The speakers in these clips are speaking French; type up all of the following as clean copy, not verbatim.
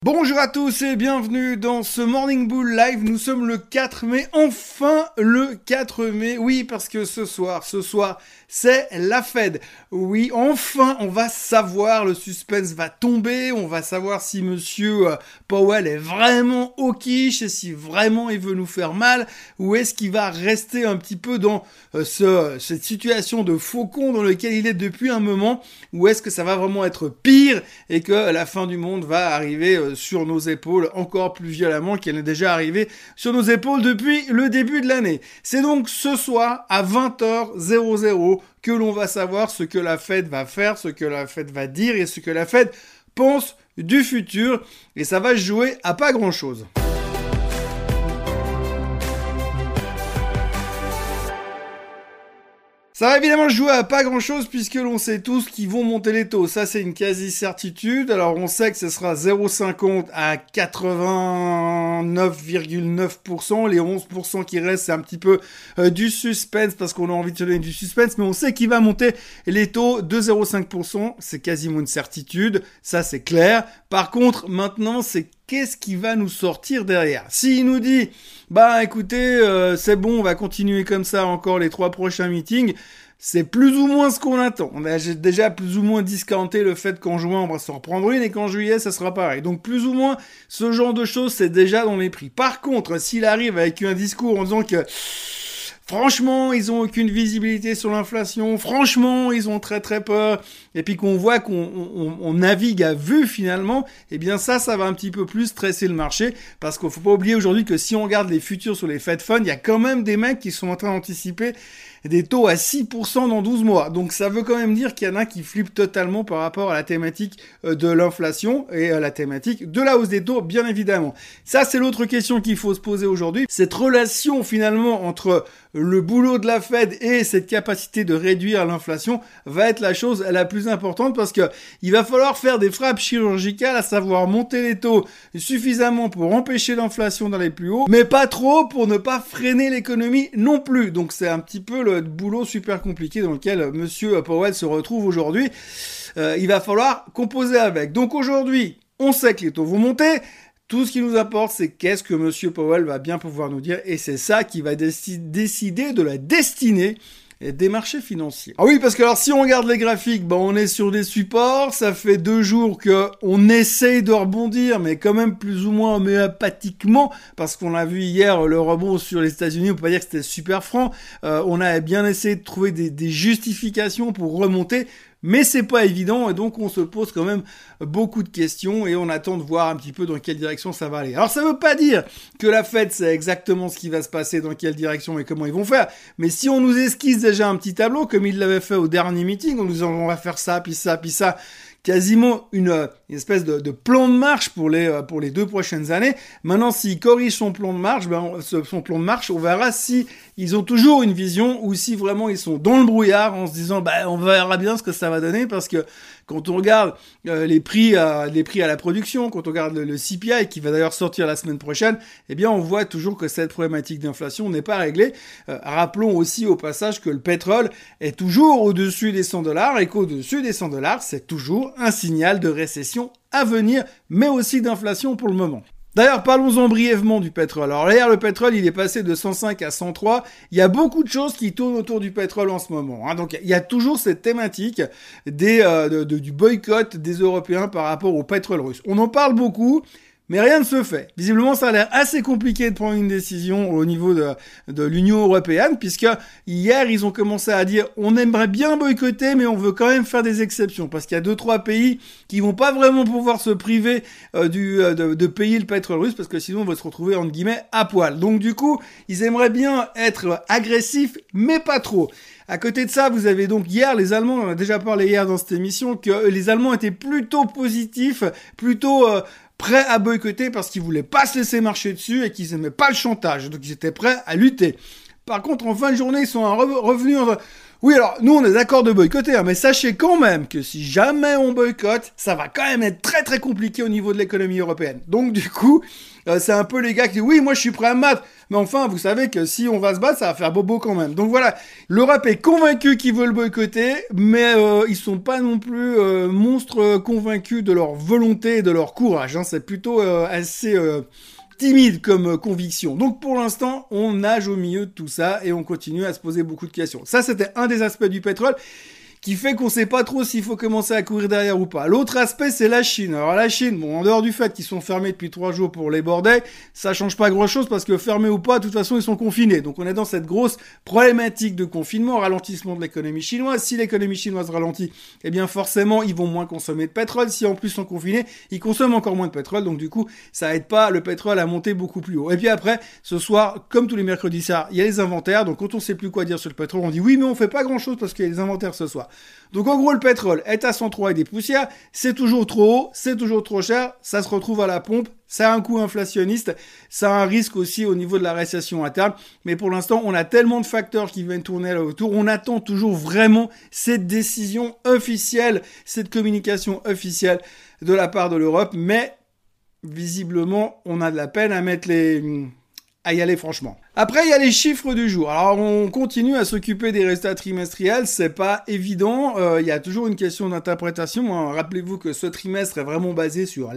Bonjour à tous et bienvenue dans ce Morning Bull Live. Nous sommes le 4 mai, enfin le 4 mai. Oui, parce que ce soir, c'est la Fed. Oui, enfin, on va savoir, le suspense va tomber, on va savoir si monsieur Powell est vraiment au quiche et si vraiment il veut nous faire mal, ou est-ce qu'il va rester un petit peu dans cette situation de faucon dans lequel il est depuis un moment, ou est-ce que ça va vraiment être pire et que la fin du monde va arriver sur nos épaules encore plus violemment qu'elle n'est déjà arrivée sur nos épaules depuis le début de l'année. C'est donc ce soir à 20h00 que l'on va savoir ce que la Fed va faire, ce que la Fed va dire et ce que la Fed pense du futur. Et ça va se jouer à pas grand-chose. Ça va évidemment jouer à pas grand chose puisque l'on sait tous qu'ils vont monter les taux. Ça, c'est une quasi-certitude. Alors, on sait que ce sera 0,50 à 89,9%. Les 11% qui restent, c'est un petit peu du suspense parce qu'on a envie de se donner du suspense. Mais on sait qu'il va monter les taux de 0,5%. C'est quasiment une certitude. Ça, c'est clair. Par contre, maintenant, c'est qu'est-ce qui va nous sortir derrière? S'il nous dit, écoutez, c'est bon, on va continuer comme ça encore les 3 prochains meetings, c'est plus ou moins ce qu'on attend. On a déjà plus ou moins discounté le fait qu'en juin, on va s'en reprendre une et qu'en juillet, ça sera pareil. Donc plus ou moins, ce genre de choses, c'est déjà dans les prix. Par contre, s'il arrive avec un discours en disant que franchement, ils ont aucune visibilité sur l'inflation. Franchement, ils ont très très peur. Et puis qu'on voit qu'on navigue à vue finalement, eh bien ça va un petit peu plus stresser le marché. Parce qu'il faut pas oublier aujourd'hui que si on regarde les futurs sur les Fed Funds, il y a quand même des mecs qui sont en train d'anticiper des taux à 6% dans 12 mois. Donc ça veut quand même dire qu'il y en a qui flippent totalement par rapport à la thématique de l'inflation et à la thématique de la hausse des taux, bien évidemment. Ça, c'est l'autre question qu'il faut se poser aujourd'hui. Cette relation finalement entre le boulot de la Fed et cette capacité de réduire l'inflation va être la chose la plus importante parce que il va falloir faire des frappes chirurgicales, à savoir monter les taux suffisamment pour empêcher l'inflation d'aller plus haut, mais pas trop pour ne pas freiner l'économie non plus. Donc c'est un petit peu le boulot super compliqué dans lequel monsieur Powell se retrouve aujourd'hui. Il va falloir composer avec. Donc aujourd'hui, on sait que les taux vont monter. Tout ce qui nous importe, c'est qu'est-ce que monsieur Powell va bien pouvoir nous dire. Et c'est ça qui va décider de la destinée des marchés financiers. Ah oui, parce que alors si on regarde les graphiques, on est sur des supports, ça fait 2 jours qu'on essaye de rebondir, mais quand même plus ou moins homéopathiquement, parce qu'on a vu hier le rebond sur les États-Unis, on peut pas dire que c'était super franc, on a bien essayé de trouver des justifications pour remonter, mais c'est pas évident et donc on se pose quand même beaucoup de questions et on attend de voir un petit peu dans quelle direction ça va aller. Alors ça veut pas dire que la Fed sait exactement ce qui va se passer, dans quelle direction et comment ils vont faire, mais si on nous esquisse déjà un petit tableau comme ils l'avaient fait au dernier meeting, en nous disant on va faire ça, puis ça, puis ça, quasiment une espèce de plan de marche pour les 2 prochaines années. Maintenant, s'ils corrigent son plan de marche, on verra si ils ont toujours une vision ou si vraiment ils sont dans le brouillard en se disant on verra bien ce que ça va donner parce que quand on regarde les prix à la production, quand on regarde le CPI qui va d'ailleurs sortir la semaine prochaine, eh bien on voit toujours que cette problématique d'inflation n'est pas réglée. Rappelons aussi au passage que le pétrole est toujours au-dessus des $100 et qu'au-dessus des $100, c'est toujours un signal de récession à venir, mais aussi d'inflation pour le moment. D'ailleurs, parlons-en brièvement du pétrole. Alors hier, le pétrole, il est passé de 105 à 103. Il y a beaucoup de choses qui tournent autour du pétrole en ce moment. Donc, il y a toujours cette thématique du boycott des Européens par rapport au pétrole russe. On en parle beaucoup, mais rien ne se fait. Visiblement, ça a l'air assez compliqué de prendre une décision au niveau de l'Union européenne, puisque hier, ils ont commencé à dire on aimerait bien boycotter, mais on veut quand même faire des exceptions, parce qu'il y a 2-3 pays qui vont pas vraiment pouvoir se priver de payer le pétrole russe, parce que sinon, on va se retrouver, entre guillemets, à poil. Donc, du coup, ils aimeraient bien être agressifs, mais pas trop. À côté de ça, vous avez donc hier, les Allemands, on en a déjà parlé hier dans cette émission, que les Allemands étaient plutôt positifs, plutôt prêts à boycotter parce qu'ils voulaient pas se laisser marcher dessus et qu'ils aimaient pas le chantage. Donc ils étaient prêts à lutter. Par contre, en fin de journée, ils sont revenus Oui, alors, nous, on est d'accord de boycotter, hein, mais sachez quand même que si jamais on boycotte, ça va quand même être très très compliqué au niveau de l'économie européenne. Donc, du coup, c'est un peu les gars qui disent, oui, moi, je suis prêt à me battre. Mais enfin, vous savez que si on va se battre, ça va faire bobo quand même. Donc voilà, l'Europe est convaincue qu'ils veulent boycotter, mais ils sont pas non plus monstres convaincus de leur volonté et de leur courage. Hein. C'est plutôt assez... timide comme conviction. Donc pour l'instant, on nage au milieu de tout ça et on continue à se poser beaucoup de questions. Ça, c'était un des aspects du pétrole qui fait qu'on sait pas trop s'il faut commencer à courir derrière ou pas. L'autre aspect, c'est la Chine. Alors la Chine, bon, en dehors du fait qu'ils sont fermés depuis 3 jours pour les bordels, ça change pas grand-chose parce que fermés ou pas, de toute façon, ils sont confinés. Donc on est dans cette grosse problématique de confinement, ralentissement de l'économie chinoise. Si l'économie chinoise ralentit, eh bien forcément, ils vont moins consommer de pétrole. Si en plus ils sont confinés, ils consomment encore moins de pétrole. Donc du coup, ça aide pas le pétrole à monter beaucoup plus haut. Et puis après, ce soir, comme tous les mercredis soirs, il y a les inventaires. Donc quand on sait plus quoi dire sur le pétrole, on dit oui, mais on fait pas grand-chose parce qu'il y a les inventaires ce soir. Donc en gros, le pétrole est à 103 et des poussières, c'est toujours trop haut, c'est toujours trop cher, ça se retrouve à la pompe, ça a un coût inflationniste, ça a un risque aussi au niveau de la récession à terme, mais pour l'instant, on a tellement de facteurs qui viennent tourner là autour, on attend toujours vraiment cette décision officielle, cette communication officielle de la part de l'Europe, mais visiblement, on a de la peine à y aller franchement. Après, il y a les chiffres du jour. Alors, on continue à s'occuper des résultats trimestriels, c'est pas évident, il y a toujours une question d'interprétation. Hein. Rappelez-vous que ce trimestre est vraiment basé sur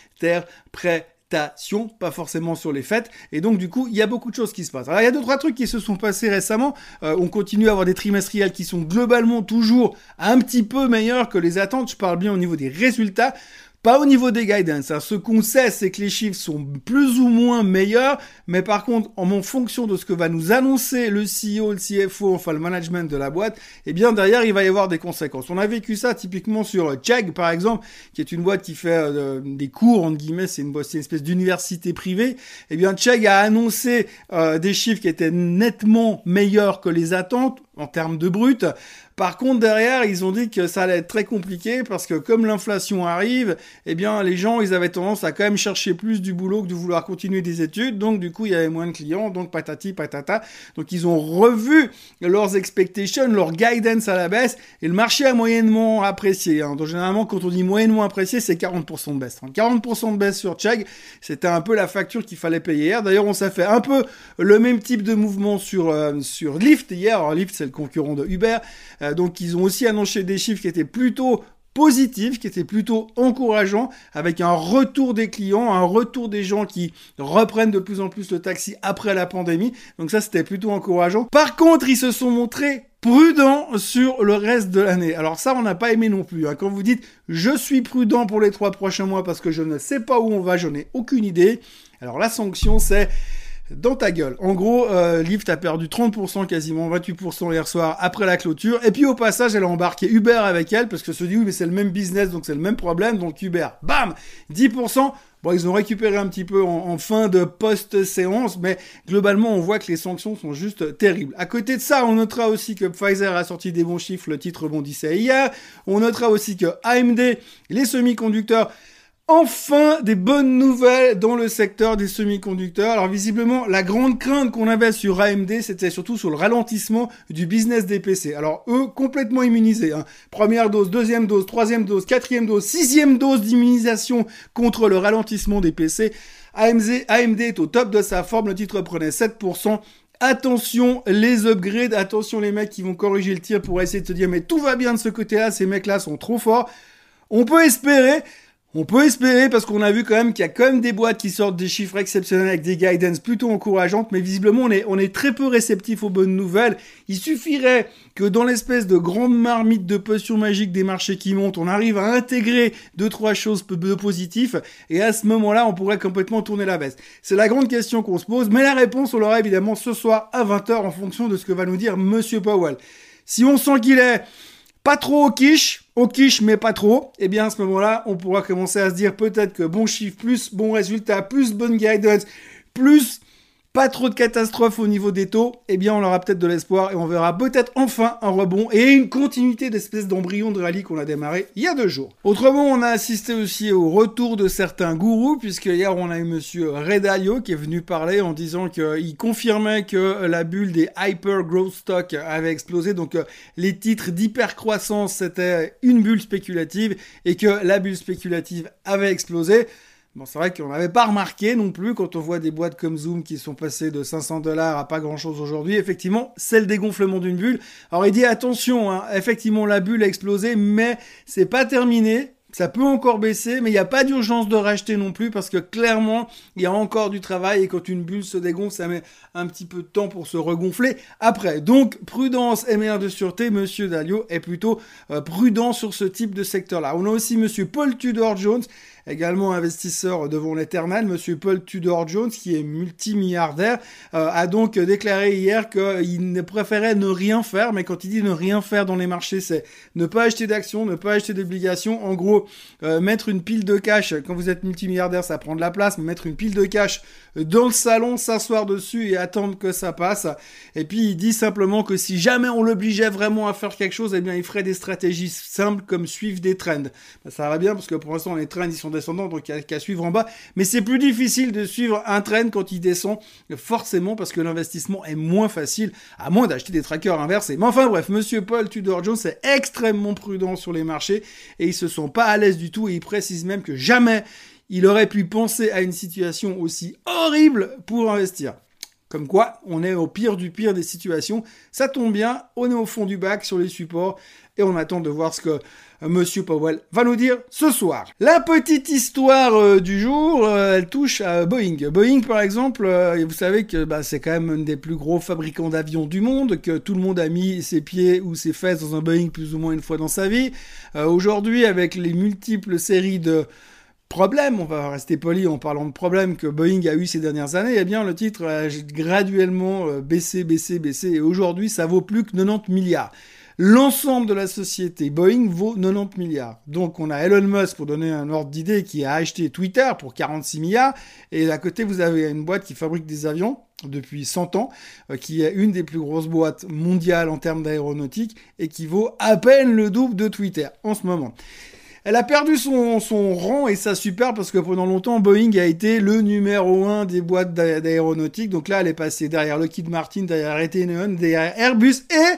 l'interprétation, pas forcément sur les faits, et donc du coup, il y a beaucoup de choses qui se passent. Alors, il y a 2-3 trucs qui se sont passés récemment, on continue à avoir des trimestriels qui sont globalement toujours un petit peu meilleurs que les attentes, je parle bien au niveau des résultats, pas au niveau des guidance. Hein. Ce qu'on sait, c'est que les chiffres sont plus ou moins meilleurs, mais par contre, en fonction de ce que va nous annoncer le CEO, le CFO, enfin le management de la boîte, eh bien derrière, il va y avoir des conséquences. On a vécu ça typiquement sur Chegg, par exemple, qui est une boîte qui fait des cours, entre guillemets, c'est une espèce d'université privée. Eh bien, Chegg a annoncé des chiffres qui étaient nettement meilleurs que les attentes en termes de brut. Par contre, derrière, ils ont dit que ça allait être très compliqué parce que comme l'inflation arrive, eh bien, les gens, ils avaient tendance à quand même chercher plus du boulot que de vouloir continuer des études. Donc, du coup, il y avait moins de clients. Donc, patati, patata. Donc, ils ont revu leurs expectations, leur guidance à la baisse. Et le marché a moyennement apprécié. Hein. Donc, généralement, quand on dit moyennement apprécié, c'est 40% de baisse. 40% de baisse sur Chegg, c'était un peu la facture qu'il fallait payer hier. D'ailleurs, on s'est fait un peu le même type de mouvement sur Lyft hier. Alors, Lyft, c'est le concurrent de Uber. Donc, ils ont aussi annoncé des chiffres qui étaient plutôt positifs, qui étaient plutôt encourageants, avec un retour des clients, un retour des gens qui reprennent de plus en plus le taxi après la pandémie. Donc ça, c'était plutôt encourageant. Par contre, ils se sont montrés prudents sur le reste de l'année. Alors ça, on n'a pas aimé non plus. Hein. Quand vous dites « je suis prudent pour les 3 prochains mois parce que je ne sais pas où on va, je n'ai aucune idée », alors la sanction, c'est dans ta gueule. En gros, Lyft a perdu 30%, quasiment 28% hier soir après la clôture. Et puis au passage, elle a embarqué Uber avec elle parce que se dit oui, mais c'est le même business, donc c'est le même problème. Donc Uber, bam, 10%. Bon, ils ont récupéré un petit peu en fin de post-séance, mais globalement, on voit que les sanctions sont juste terribles. À côté de ça, on notera aussi que Pfizer a sorti des bons chiffres, le titre rebondissait hier. On notera aussi que AMD, les semi-conducteurs, enfin, des bonnes nouvelles dans le secteur des semi-conducteurs. Alors visiblement, la grande crainte qu'on avait sur AMD, c'était surtout sur le ralentissement du business des PC. Alors eux, complètement immunisés. Hein. Première dose, deuxième dose, troisième dose, quatrième dose, sixième dose d'immunisation contre le ralentissement des PC. AMD est au top de sa forme, le titre prenait 7%. Attention les upgrades, attention les mecs qui vont corriger le tir pour essayer de se dire mais tout va bien de ce côté-là, ces mecs-là sont trop forts. On peut espérer parce qu'on a vu quand même qu'il y a quand même des boîtes qui sortent des chiffres exceptionnels avec des guidance plutôt encourageantes, mais visiblement on est très peu réceptif aux bonnes nouvelles. Il suffirait que dans l'espèce de grande marmite de potions magiques des marchés qui montent, on arrive à intégrer 2-3 choses de positifs, et à ce moment-là, on pourrait complètement tourner la veste. C'est la grande question qu'on se pose, mais la réponse, on l'aura évidemment ce soir à 20h en fonction de ce que va nous dire Monsieur Powell. Si on sent qu'il est pas trop au quiche, mais pas trop, eh bien à ce moment-là, on pourra commencer à se dire peut-être que bon chiffre, plus bon résultat, plus bonne guidance, plus pas trop de catastrophes au niveau des taux, eh bien on aura peut-être de l'espoir et on verra peut-être enfin un rebond et une continuité d'espèce d'embryon de rallye qu'on a démarré il y a 2 jours. Autrement, on a assisté aussi au retour de certains gourous, puisque hier on a eu monsieur Ray Dalio qui est venu parler en disant qu'il confirmait que la bulle des hyper growth stock avait explosé, donc les titres d'hypercroissance c'était une bulle spéculative et que la bulle spéculative avait explosé. Bon, c'est vrai qu'on n'avait pas remarqué non plus quand on voit des boîtes comme Zoom qui sont passées de $500 à pas grand-chose aujourd'hui. Effectivement, c'est le dégonflement d'une bulle. Alors il dit attention, hein, effectivement la bulle a explosé, mais c'est pas terminé. Ça peut encore baisser, mais il n'y a pas d'urgence de racheter non plus parce que clairement, il y a encore du travail et quand une bulle se dégonfle, ça met un petit peu de temps pour se regonfler après. Donc, prudence et meilleure de sûreté, monsieur Dalio est plutôt prudent sur ce type de secteur-là. On a aussi monsieur Paul Tudor Jones, également investisseur devant l'éternel. Monsieur Paul Tudor Jones, qui est multimilliardaire, a donc déclaré hier qu'il ne préférait ne rien faire, mais quand il dit ne rien faire dans les marchés, c'est ne pas acheter d'actions, ne pas acheter d'obligations. En gros, mettre une pile de cash, quand vous êtes multimilliardaire, ça prend de la place, mais mettre une pile de cash dans le salon, s'asseoir dessus et attendre que ça passe. Et puis, il dit simplement que si jamais on l'obligeait vraiment à faire quelque chose, eh bien, il ferait des stratégies simples comme suivre des trends. Ben, ça va bien parce que pour l'instant, les trends, ils sont descendants, donc il n'y a qu'à suivre en bas. Mais c'est plus difficile de suivre un trend quand il descend, forcément, parce que l'investissement est moins facile, à moins d'acheter des trackers inversés. Mais enfin, bref, monsieur Paul Tudor Jones est extrêmement prudent sur les marchés et ils se sont pas à l'aise du tout et il précise même que jamais il aurait pu penser à une situation aussi horrible pour investir. Comme quoi, on est au pire du pire des situations. Ça tombe bien, on est au fond du bac sur les supports et on attend de voir ce que monsieur Powell va nous dire ce soir. La petite histoire du jour, elle touche à Boeing. Boeing, par exemple, vous savez que c'est quand même un des plus gros fabricants d'avions du monde, que tout le monde a mis ses pieds ou ses fesses dans un Boeing plus ou moins une fois dans sa vie. Aujourd'hui, avec les multiples séries de problème, on va rester poli en parlant de problèmes que Boeing a eu ces dernières années, eh bien le titre a graduellement baissé et aujourd'hui ça vaut plus que 90 milliards. L'ensemble de la société Boeing vaut 90 milliards. Donc on a Elon Musk, pour donner un ordre d'idée, qui a acheté Twitter pour 46 milliards et à côté vous avez une boîte qui fabrique des avions depuis 100 ans, qui est une des plus grosses boîtes mondiales en termes d'aéronautique et qui vaut à peine le double de Twitter en ce moment. Elle a perdu son rang et sa super parce que pendant longtemps, Boeing a été le numéro 1 des boîtes d'aéronautique. Donc là, elle est passée derrière Lockheed Martin, derrière Raytheon, derrière Airbus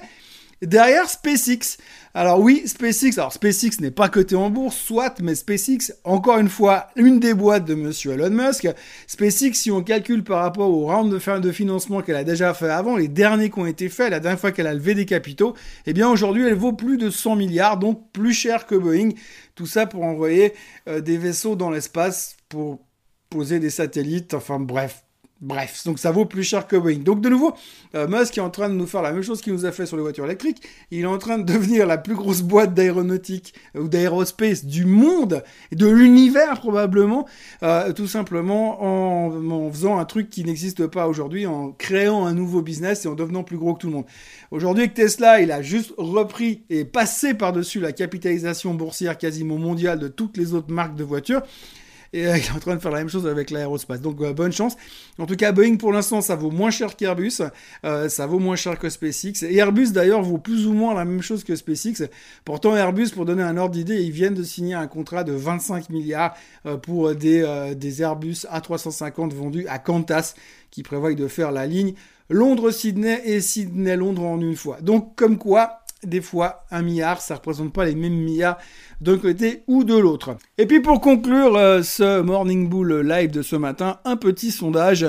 et derrière SpaceX. Alors oui, SpaceX n'est pas coté en bourse, soit, mais SpaceX, encore une fois, une des boîtes de monsieur Elon Musk. SpaceX, si on calcule par rapport au round de financement qu'elle a déjà fait avant, les derniers qui ont été faits, la dernière fois qu'elle a levé des capitaux, eh bien aujourd'hui, elle vaut plus de 100 milliards, donc plus cher que Boeing. Tout ça pour envoyer des vaisseaux dans l'espace, pour poser des satellites, enfin bref, donc ça vaut plus cher que Boeing. Donc de nouveau, Musk est en train de nous faire la même chose qu'il nous a fait sur les voitures électriques. Il est en train de devenir la plus grosse boîte d'aéronautique ou d'aérospace du monde, et de l'univers probablement, tout simplement en faisant un truc qui n'existe pas aujourd'hui, en créant un nouveau business et en devenant plus gros que tout le monde. Aujourd'hui, avec Tesla, il a juste repris et passé par-dessus la capitalisation boursière quasiment mondiale de toutes les autres marques de voitures. Et il est en train de faire la même chose avec l'aérospace. Donc bonne chance. En tout cas, Boeing pour l'instant, ça vaut moins cher qu'Airbus, ça vaut moins cher que SpaceX. Et Airbus d'ailleurs vaut plus ou moins la même chose que SpaceX. Pourtant Airbus, pour donner un ordre d'idée, ils viennent de signer un contrat de 25 milliards pour des Airbus A350 vendus à Qantas, qui prévoient de faire la ligne Londres-Sydney et Sydney-Londres en une fois. Donc comme quoi, des fois, 1 milliard, ça représente pas les mêmes milliards d'un côté ou de l'autre. Et puis pour conclure ce Morning Bull live de ce matin, un petit sondage.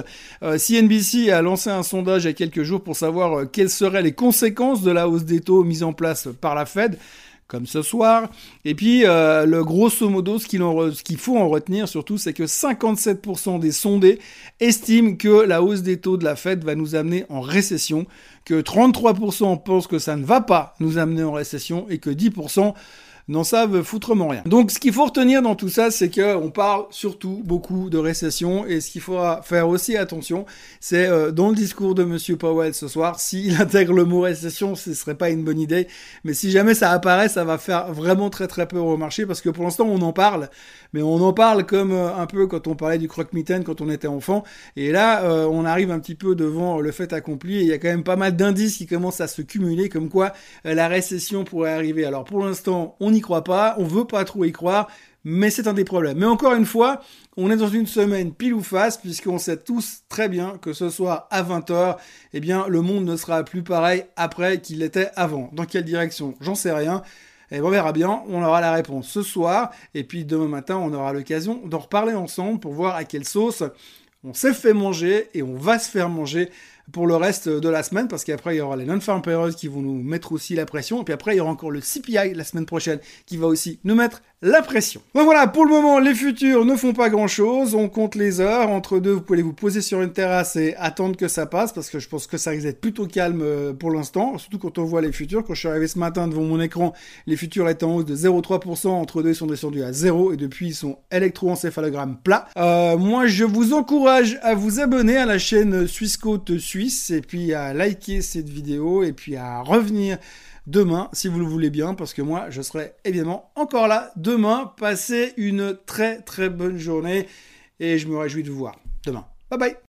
CNBC a lancé un sondage il y a quelques jours pour savoir quelles seraient les conséquences de la hausse des taux mise en place par la Fed, comme ce soir. Et puis, le grosso modo, ce qu'il faut en retenir surtout, c'est que 57% des sondés estiment que la hausse des taux de la Fed va nous amener en récession, que 33% pensent que ça ne va pas nous amener en récession et que 10% n'en savent foutrement rien. Donc ce qu'il faut retenir dans tout ça, c'est que on parle surtout beaucoup de récession, et ce qu'il faudra faire aussi attention, c'est dans le discours de Monsieur Powell ce soir, s'il intègre le mot récession, ce serait pas une bonne idée, mais si jamais ça apparaît, ça va faire vraiment très très peur au marché, parce que pour l'instant on en parle, mais on en parle comme un peu quand on parlait du croque-mitaine quand on était enfant, et là on arrive un petit peu devant le fait accompli, et il y a quand même pas mal d'indices qui commencent à se cumuler, comme quoi la récession pourrait arriver. Alors pour l'instant, on n'y croit pas, on veut pas trop y croire, mais c'est un des problèmes. Mais encore une fois, on est dans une semaine pile ou face, puisqu'on sait tous très bien que ce soir à 20h, eh bien, le monde ne sera plus pareil après qu'il l'était avant. Dans quelle direction? J'en sais rien. Et on verra bien, on aura la réponse ce soir, et puis demain matin, on aura l'occasion d'en reparler ensemble pour voir à quelle sauce on s'est fait manger et on va se faire manger pour le reste de la semaine, parce qu'après il y aura les non-farm payrolls qui vont nous mettre aussi la pression, et puis après il y aura encore le CPI la semaine prochaine qui va aussi nous mettre la pression. Donc voilà, pour le moment les futurs ne font pas grand chose, on compte les heures, entre deux vous pouvez vous poser sur une terrasse et attendre que ça passe, parce que je pense que ça risque d'être plutôt calme pour l'instant, surtout quand on voit les futurs. Quand je suis arrivé ce matin devant mon écran, les futurs étaient en hausse de 0,3%, entre deux ils sont descendus à 0, et depuis ils sont électroencéphalogramme plat. Moi je vous encourage à vous abonner à la chaîne Suisse Côte Suisse, et puis à liker cette vidéo, et puis à revenir demain si vous le voulez bien, parce que moi je serai évidemment encore là demain. Passez une très très bonne journée et je me réjouis de vous voir demain. Bye bye.